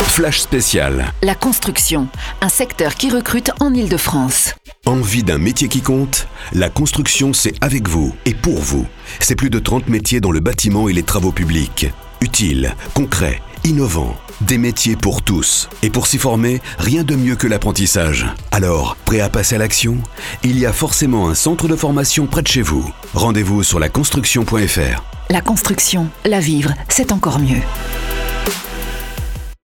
Flash spécial. La construction, un secteur qui recrute en Île-de-France. Envie d'un métier qui compte ? La construction, c'est avec vous et pour vous. C'est plus de 30 métiers dans le bâtiment et les travaux publics. Utiles, concrets, innovants. Des métiers pour tous. Et pour s'y former, rien de mieux que l'apprentissage. Alors, prêt à passer à l'action ? Il y a forcément un centre de formation près de chez vous. Rendez-vous sur laconstruction.fr. La construction, la vivre, c'est encore mieux.